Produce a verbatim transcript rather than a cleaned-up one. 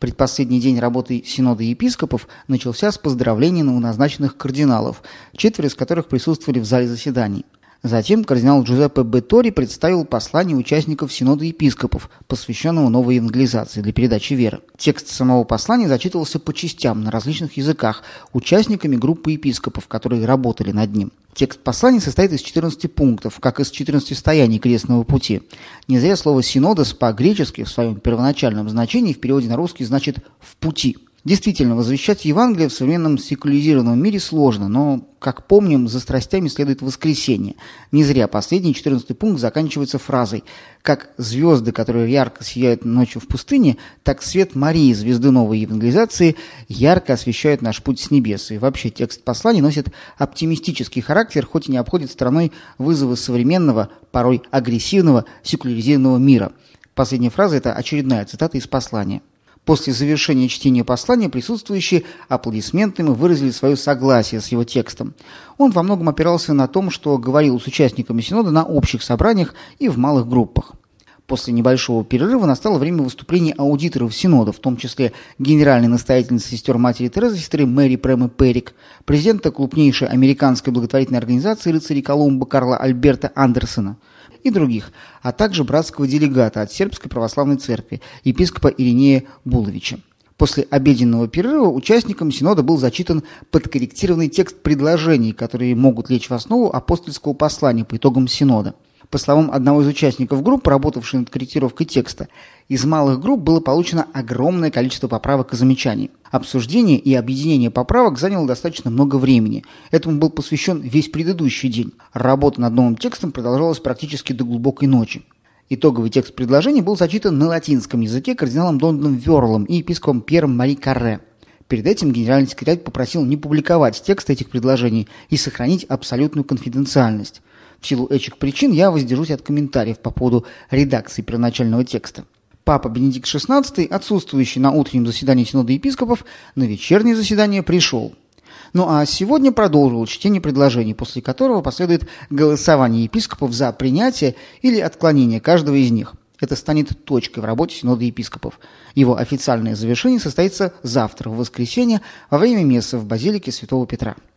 Предпоследний день работы Синода епископов начался с поздравления новоназначенных кардиналов, четверо из которых присутствовали в зале заседаний. Затем кардинал Джузеппе Беттори представил послание участников Синода епископов, посвященного новой евангелизации для передачи веры. Текст самого послания зачитывался по частям на различных языках участниками группы епископов, которые работали над ним. Текст послания состоит из четырнадцати пунктов, как из четырнадцати стояний крестного пути. Не зря слово «синодос» по-гречески в своем первоначальном значении в переводе на русский значит «в пути». Действительно, возвещать Евангелие в современном секуляризированном мире сложно, но, как помним, за страстями следует воскресенье. Не зря последний, четырнадцатый пункт заканчивается фразой: «Как звезды, которые ярко сияют ночью в пустыне, так свет Марии, звезды новой евангелизации, ярко освещает наш путь с небес». И вообще текст послания носит оптимистический характер, хоть и не обходит стороной вызовы современного, порой агрессивного, секуляризированного мира. Последняя фраза – это очередная цитата из послания. После завершения чтения послания присутствующие аплодисментами выразили свое согласие с его текстом. Он во многом опирался на том, что говорил с участниками Синода на общих собраниях и в малых группах. После небольшого перерыва настало время выступлений аудиторов Синода, в том числе генеральной настоятельницы сестер Матери Терезы, сестры Мэри Прэмы Перрик, президента крупнейшей американской благотворительной организации рыцарей Колумба Карла Альберта Андерсона и других, а также братского делегата от Сербской православной церкви, епископа Иринея Буловича. После обеденного перерыва участникам Синода был зачитан подкорректированный текст предложений, которые могут лечь в основу апостольского послания по итогам Синода. По словам одного из участников группы, работавшей над корректировкой текста, из малых групп было получено огромное количество поправок и замечаний. Обсуждение и объединение поправок заняло достаточно много времени. Этому был посвящен весь предыдущий день. Работа над новым текстом продолжалась практически до глубокой ночи. Итоговый текст предложений был зачитан на латинском языке кардиналом Донаном Вёрлом и епископом Пьером Мари Карре. Перед этим генеральный секретарь попросил не публиковать текст этих предложений и сохранить абсолютную конфиденциальность. В силу этих причин я воздержусь от комментариев по поводу редакции первоначального текста. Папа Бенедикт шестнадцатый, отсутствующий на утреннем заседании Синода епископов, на вечернее заседание пришел. Ну а сегодня продолжил чтение предложений, после которого последует голосование епископов за принятие или отклонение каждого из них. Это станет точкой в работе Синода епископов. Его официальное завершение состоится завтра, в воскресенье, во время мессы в базилике Святого Петра.